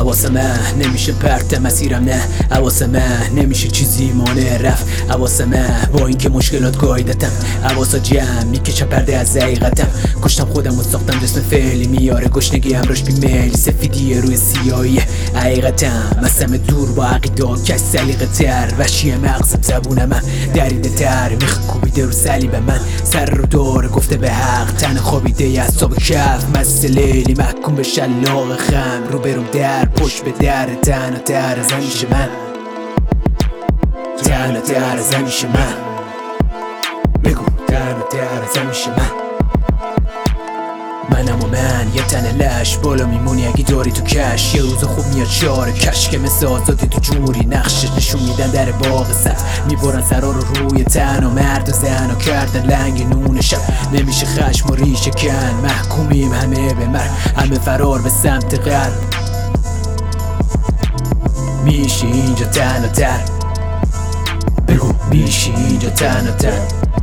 حواس من نمیشه پرت مسیرم، نه حواس من نمیشه چیزی مانع رفت. حواس من با اینکه مشکلات گایدتم، حواسا جمع میکشم پرده از حقیقتم. کشتم خودم و ساختم جسم فعلی میاره گشنگی همراش بیمیل، سفیدی روی سیاهی حقیقتم. مسم دور با عقیده کش سلیقه تر، وشی مغزم زبونم دریده تر، میخ کوبیده رو صلیب من، سر رو دور گفته به حق، تن خوابیده از صبح کف، مست لیلی محکوم به شلاق خم، رو برم در پشت به در، تنها در از همیشه من، تنها در از همیشه من، بگو تنها در از همیشه من. منم و من یه تن لش، بالا میمونی اگه داری تو کش، یه روز خوب میاد شعار کش که مثل آزادی تو جمهوری نقشش نشون میدن در باغ سر، میبرن سرا رو روی تن و مرد و زن و کردن لنگ نون شب. نمیشه خشم و ریشه کن، محکومیم همه به مر، همه فرار به سمت غرب. میشه اینجا تنها تر، بگو میشه اینجا تنها تر.